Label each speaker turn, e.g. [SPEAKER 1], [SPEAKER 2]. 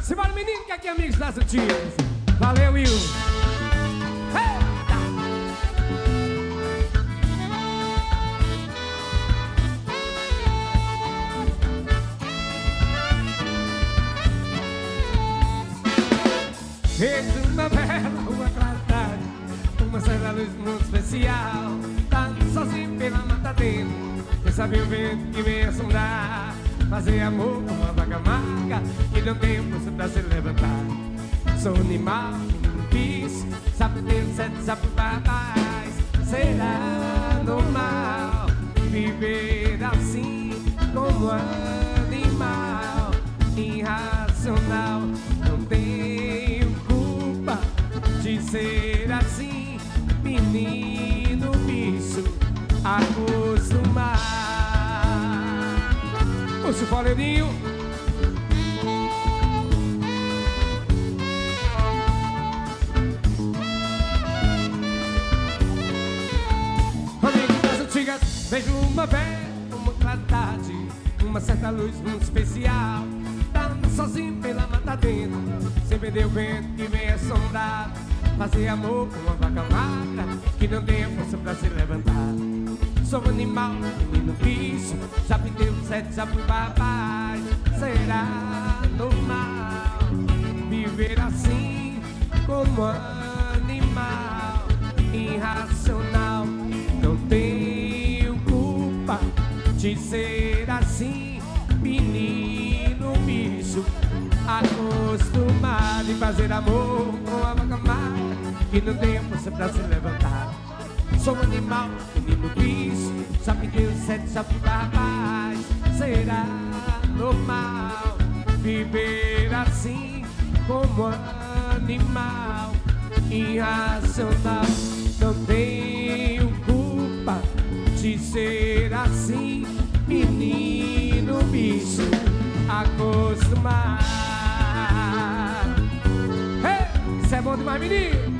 [SPEAKER 1] Simbora, menino, que aqui é amigos das Antigas. Valeu, Will. Fez uma bela rua tratada, uma certa luz muito especial. Tá sozinho pela mata dentro, quem sabe o vento que vem assombrar. Fazer amor com uma vaca amarga, que não tem força pra se levantar. Sou animal, menino bicho, sabe ter sete, sabe babás. Será normal viver assim como animal irracional? Não tenho culpa de ser assim, menino bicho acostumar. Puxa o foleirinho. Amigo das antigas, vejo uma bela, uma clara tarde, uma certa luz muito especial. Tá sozinho pela mata dentro, sem perder o vento que vem assombrar. Fazer amor com uma vaca magra, que não tem força pra se levantar. Sou animal, menino bicho, já pediu sete, já fui babás. Será normal viver assim como animal irracional? Não tenho culpa de ser assim, menino bicho acostumado em fazer amor com a vaca magra, que não tem força pra se levantar. Sou um animal, menino bicho, já pediu sete, já fui babás. Será normal viver assim como animal irracional? Não tenho culpa de ser assim, menino bicho acostumar. Hey, isso é bom demais, menino.